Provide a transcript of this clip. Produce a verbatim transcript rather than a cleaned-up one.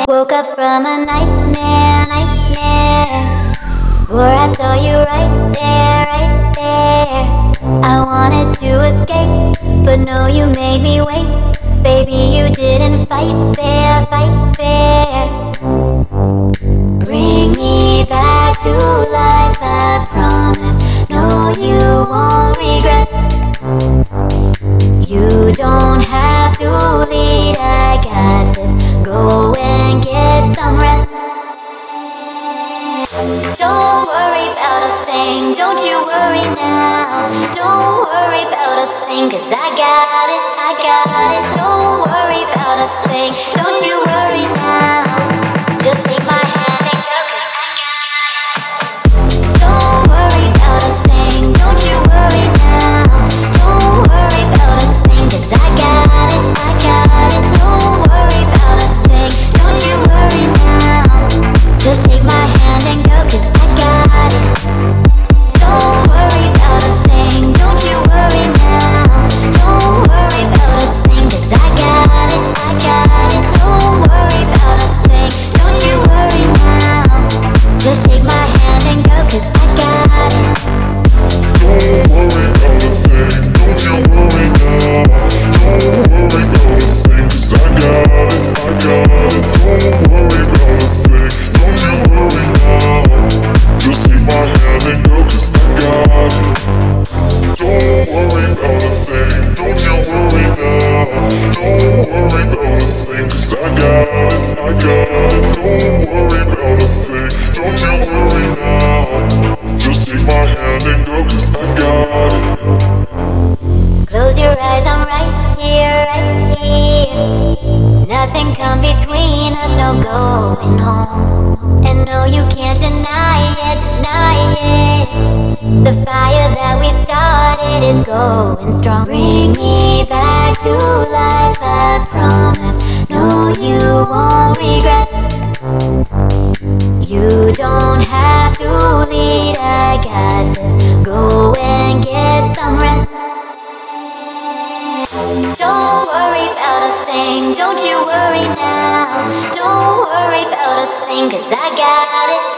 Woke up from a nightmare, nightmare. Swore I saw you right there, right there. I wanted to escape, but no, you made me wait. Baby, you didn't fight fair, fight fair. Bring me back to life, I promise. No, you won't regret. You don't have to lead, I got this. Go and get some rest. Don't worry about a thing, don't you worry now. Don't worry about a thing, cause I got it, I got it. Don't worry about a thing, don't you worry now. Just take my hand and go, cause I got it. Don't worry about a thing, don't you worry now. Don't worry about a thing, cause I got it, I got it. Don't worry about a thing, don't you worry now. Just take my hand and go, cause I got it. Don't worry about a thing, don't you worry now. Don't worry about a thing, cause I got it, I got it. Don't worry about a thing, don't you worry now. Just take my hand and go, cause I got it. Don't worry about a thing, don't you worry now. Don't worry about a thing, cause I got it, I got it. Don't worry about a thing, don't you worry now. Just take my hand and go, cause I got it. Don't worry about a thing, don't you worry now. Don't worry about a thing, cause I got it, I got it. Don't worry about a thing, don't you worry now. Just take my hand and go, cause I got it. Close your eyes, I'm right here, right here. Nothing come between us, no going home. And no, you can't deny it, deny it. The fire that we started is going strong. Bring me back to life, I promise. No, you won't regret. You don't have to lead, I got this. Go and get some rest. Don't worry about a thing, don't you worry now. Don't worry about a thing, cause I got it.